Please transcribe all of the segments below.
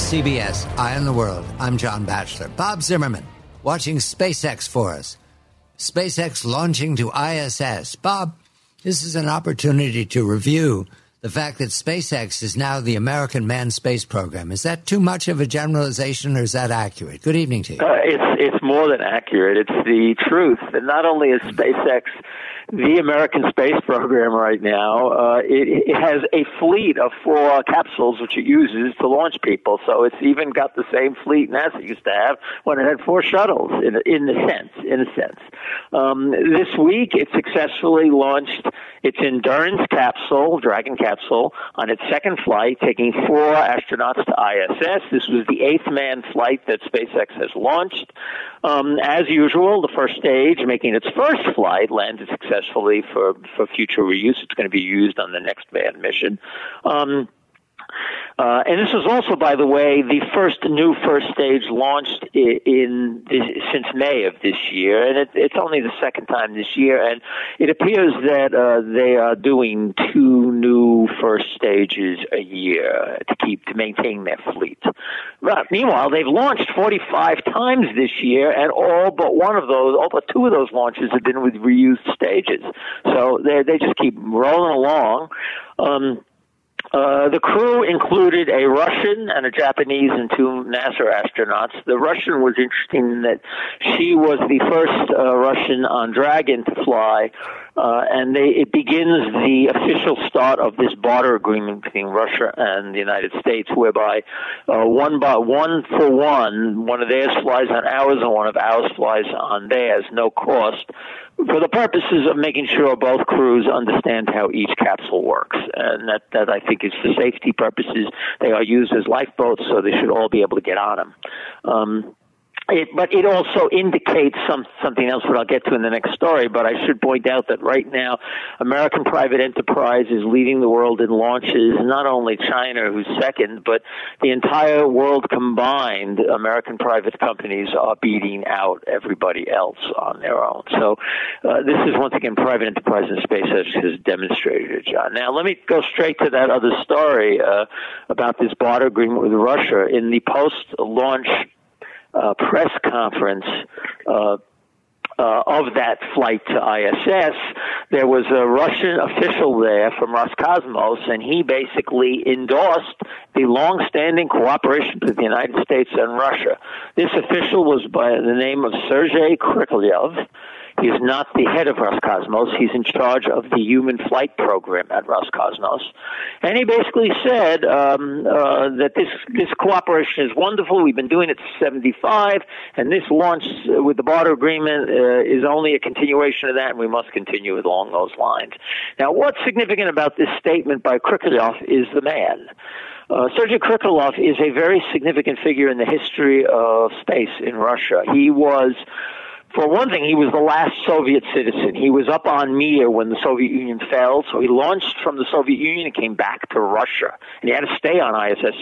CBS, Eye on the World. I'm John Batchelor. Bob Zimmerman, watching SpaceX for us. SpaceX launching to ISS. Bob, this is an opportunity to review the fact that SpaceX is now the American manned space program. Is that too much of a generalization, or is that accurate? Good evening to you. It's more than accurate. It's the truth. And not only is SpaceX the American space program right now, it has a fleet of 4 capsules which it uses to launch people. So it's even got the same fleet NASA used to have when it had 4 shuttles. In a sense, this week it successfully launched its Endurance capsule, Dragon capsule, on its second flight, taking 4 astronauts to ISS. This was the 8th manned flight that SpaceX has launched. As usual, the first stage, making its first flight, landed successfully for future reuse. It's going to be used on the next manned mission. And this is also, by the way, the first stage launched since May of this year, and it's only the second time this year. And it appears that they are doing 2 new first stages a year to maintain their fleet. But meanwhile, they've launched 45 times this year, and all but 2 of those launches have been with reused stages. So they just keep rolling along. The crew included a Russian and a Japanese and 2 NASA astronauts. The Russian was interesting in that she was the first Russian on Dragon to fly, and it begins the official start of this barter agreement between Russia and the United States, whereby one of theirs flies on ours and one of ours flies on theirs, no cost, for the purposes of making sure both crews understand how each capsule works. And that I think is for safety purposes. They are used as lifeboats, so they should all be able to get on them. But it also indicates something else that I'll get to in the next story, but I should point out that right now American private enterprise is leading the world in launches, not only China, who's second, but the entire world combined. American private companies are beating out everybody else on their own. So this is, once again, private enterprise in space has demonstrated it, John. Now, let me go straight to that other story about this barter agreement with Russia. In the post-launch press conference of that flight to ISS, there was a Russian official there from Roscosmos, and he basically endorsed the long-standing cooperation between the United States and Russia. This official was by the name of Sergei Krikalev. He is not the head of Roscosmos. He's in charge of the human flight program at Roscosmos. And he basically said that this cooperation is wonderful. We've been doing it since 1975, and this launch with the barter agreement is only a continuation of that, and we must continue along those lines. Now, what's significant about this statement by Krikalev is the man. Sergei Krikalev is a very significant figure in the history of space in Russia. He was, for one thing, he was the last Soviet citizen. He was up on Mir when the Soviet Union fell, so he launched from the Soviet Union and came back to Russia. And he had to stay on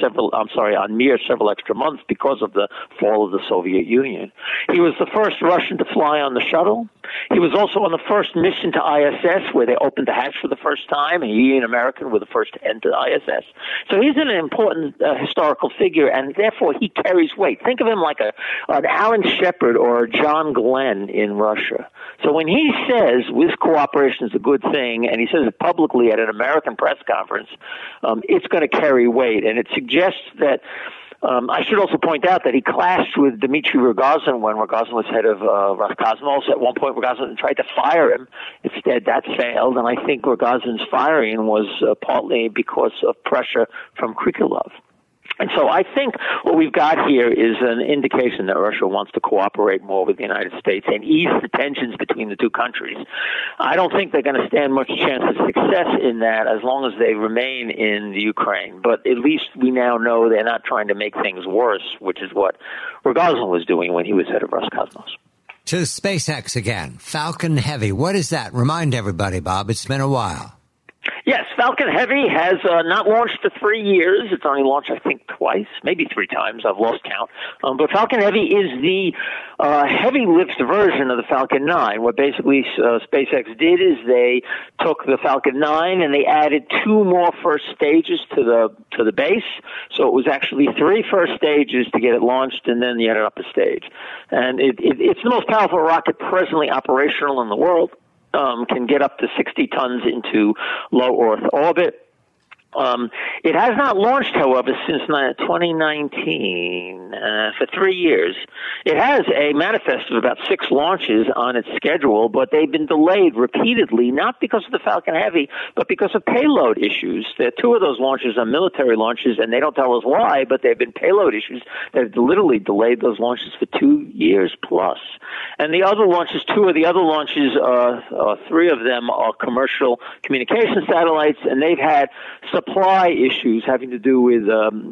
on Mir several extra months because of the fall of the Soviet Union. He was the first Russian to fly on the shuttle. He was also on the first mission to ISS, where they opened the hatch for the first time, and he, an American, were the first to enter ISS. So he's an important historical figure, and therefore he carries weight. Think of him like an Alan Shepard or a John Glenn in Russia. So when he says this cooperation is a good thing, and he says it publicly at an American press conference, it's going to carry weight, and it suggests that I should also point out that he clashed with Dmitry Rogozin when Rogozin was head of Roscosmos. At one point, Rogozin tried to fire him. Instead, that failed, and I think Rogozin's firing was partly because of pressure from Krikalev. And so I think what we've got here is an indication that Russia wants to cooperate more with the United States and ease the tensions between the two countries. I don't think they're going to stand much chance of success in that as long as they remain in the Ukraine. But at least we now know they're not trying to make things worse, which is what Rogozin was doing when he was head of Roscosmos. To SpaceX again, Falcon Heavy. What is that? Remind everybody, Bob. It's been a while. Yes, Falcon Heavy has not launched for 3 years. It's only launched, I think, twice, maybe 3 times. I've lost count. But Falcon Heavy is the heavy lift version of the Falcon 9. What basically SpaceX did is they took the Falcon 9 and they added 2 more first stages to the base. So it was actually 3 first stages to get it launched, and then you added up a stage. And it's the most powerful rocket presently operational in the world. Can get up to 60 tons into low Earth orbit. It has not launched, however, since 2019, for 3 years. It has a manifest of about 6 launches on its schedule, but they've been delayed repeatedly, not because of the Falcon Heavy, but because of payload issues. 2 of those launches are military launches, and they don't tell us why, but they've been payload issues that have literally delayed those launches for 2 years plus. And the other launches, 2 of the other launches, 3 of them are commercial communication satellites, and they've had supply issues having to do with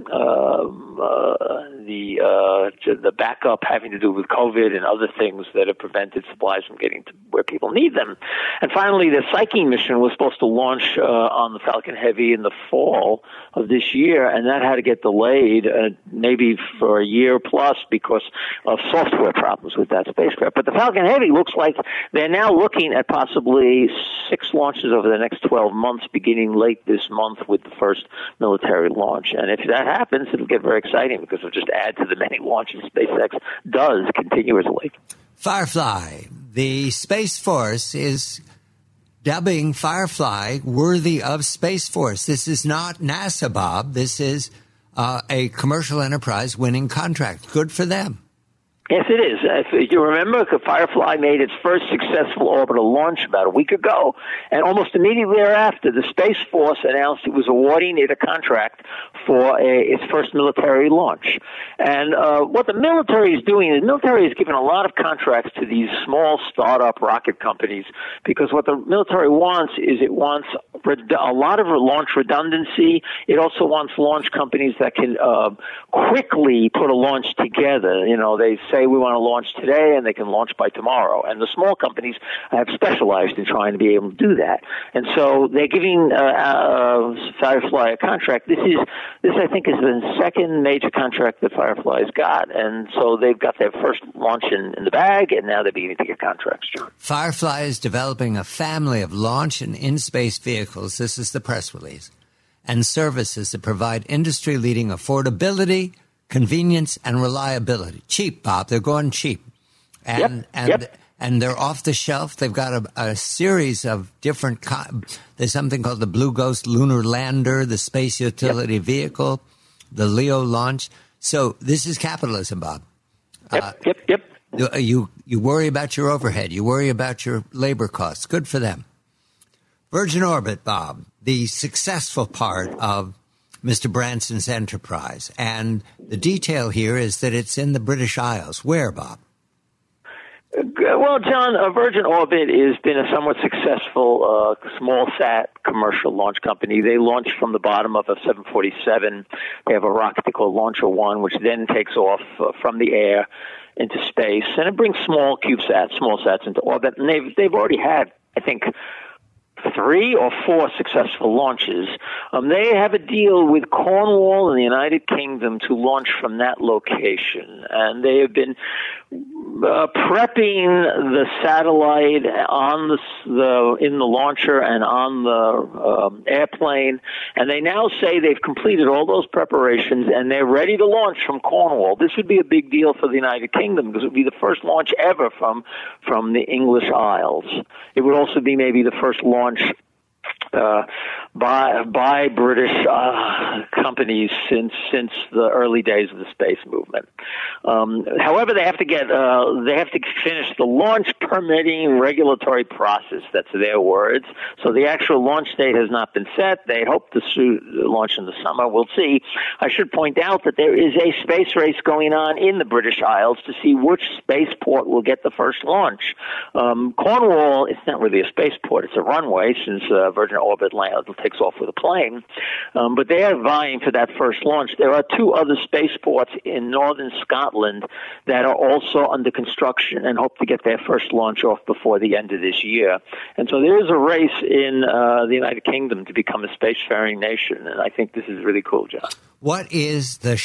the backup, having to do with COVID and other things that have prevented supplies from getting to where people need them. And finally, the Psyche mission was supposed to launch on the Falcon Heavy in the fall of this year, and that had to get delayed maybe for a year plus because of software problems with that spacecraft. But the Falcon Heavy looks like they're now looking at possibly 6 launches over the next 12 months, beginning late this month with the first military launch. And if that happens, it'll get very exciting because it'll just add to the many launches SpaceX does continuously. Firefly, the Space Force is dubbing Firefly worthy of Space Force. This is not NASA, Bob. This is a commercial enterprise winning contract. Good for them. Yes, it is. If you remember, Firefly made its first successful orbital launch about a week ago, and almost immediately thereafter, the Space Force announced it was awarding it a contract for its first military launch. And what the military is doing is the military is giving a lot of contracts to these small startup rocket companies because what the military wants is it wants a lot of launch redundancy. It also wants launch companies that can quickly put a launch together. You know, they say we want to launch today and they can launch by tomorrow. And the small companies have specialized in trying to be able to do that. And so they're giving Firefly a contract. This I think is the second major contract that Firefly's got. And so they've got their first launch in the bag, and now they're beginning to get contracts. Firefly is developing a family of launch and in-space vehicles. This is the press release. And services that provide industry-leading affordability, convenience, and reliability. Cheap, Bob. They're going cheap. And they're off the shelf. They've got a series of different there's something called the Blue Ghost Lunar Lander, the Space Utility Vehicle, the LEO launch. So this is capitalism, Bob. Yep. You worry about your overhead. You worry about your labor costs. Good for them. Virgin Orbit, Bob, the successful part of Mr. Branson's enterprise. And the detail here is that it's in the British Isles. Where, Bob? Well, John, Virgin Orbit has been a somewhat successful small sat commercial launch company. They launch from the bottom of a 747. They have a rocket called Launcher One, which then takes off from the air into space, and it brings small sats into orbit. And they've already had, I think, 3 or 4 successful launches. They have a deal with Cornwall in the United Kingdom to launch from that location, and they have been prepping the satellite on in the launcher and on the airplane, and they now say they've completed all those preparations and they're ready to launch from Cornwall. This would be a big deal for the United Kingdom because it would be the first launch ever from the English Isles. It would also be maybe the first launch by British companies since the early days of the space movement. However, they have to finish the launch permitting regulatory process. That's their words. So the actual launch date has not been set. They hope to launch in the summer. We'll see. I should point out that there is a space race going on in the British Isles to see which spaceport will get the first launch. Cornwall, it's not really a spaceport. It's a runway since Virgin Orbit will takes off with a plane. But they are vying for that first launch. There are 2 other spaceports in northern Scotland that are also under construction and hope to get their first launch off before the end of this year. And so there is a race in the United Kingdom to become a spacefaring nation, and I think this is really cool, John. What is the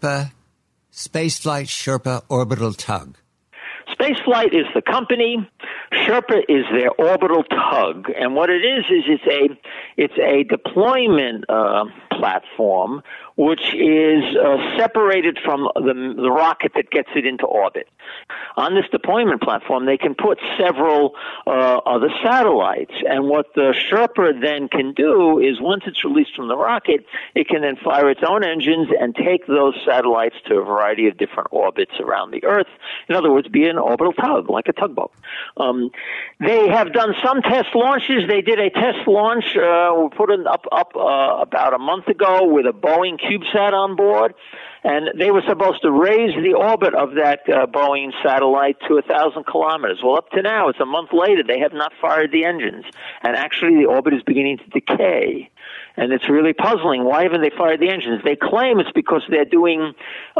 Spaceflight Sherpa Orbital Tug? Spaceflight is the company. Sherpa is their orbital tug, and what it is it's a deployment platform which is separated from the rocket that gets it into orbit. On this deployment platform, they can put several other satellites, and what the Sherpa then can do is once it's released from the rocket, it can then fire its own engines and take those satellites to a variety of different orbits around the Earth. In other words, be an orbital tug, like a tugboat. They have done some test launches. They did a test launch, we put it up about a month ago with a Boeing CubeSat on board, and they were supposed to raise the orbit of that Boeing satellite to 1,000 kilometers. Well, up to now, it's a month later, they have not fired the engines, and actually the orbit is beginning to decay. And it's really puzzling. Why haven't they fired the engines? They claim it's because they're doing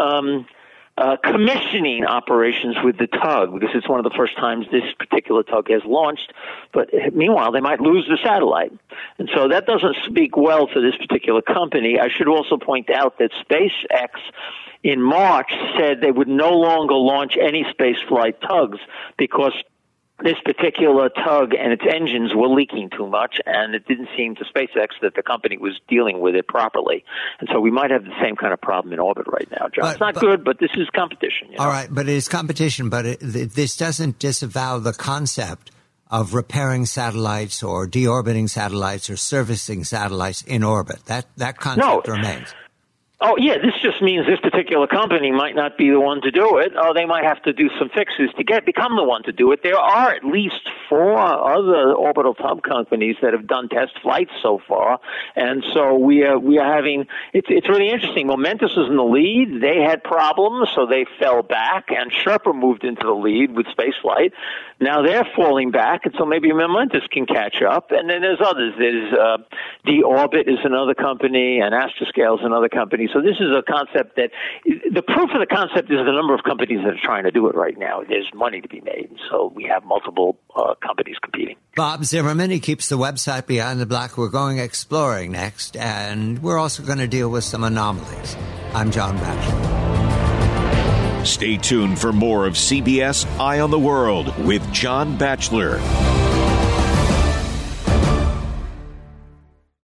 commissioning operations with the tug, because it's one of the first times this particular tug has launched. But meanwhile, they might lose the satellite. And so that doesn't speak well for this particular company. I should also point out that SpaceX in March said they would no longer launch any spaceflight tugs because this particular tug and its engines were leaking too much, and it didn't seem to SpaceX that the company was dealing with it properly. And so we might have the same kind of problem in orbit right now, John. It's not good, but this is competition. You know? All right, but it is competition, but this doesn't disavow the concept of repairing satellites or deorbiting satellites or servicing satellites in orbit. That concept remains. Oh, yeah, this just means this particular company might not be the one to do it, or they might have to do some fixes to become the one to do it. There are at least 4 other orbital tug companies that have done test flights so far, and so we are having, it's really interesting. Momentus is in the lead. They had problems, so they fell back, and Sherpa moved into the lead with spaceflight. Now they're falling back, and so maybe Momentus can catch up, and then there's others. There's D-Orbit is another company, and Astroscale is another company. So this is a concept that the proof of the concept is the number of companies that are trying to do it right now. There's money to be made, so we have multiple companies competing. Bob Zimmerman, he keeps the website Behind the Black. We're going exploring next, and we're also going to deal with some anomalies. I'm John Batchelor. Stay tuned for more of CBS Eye on the World with John Batchelor.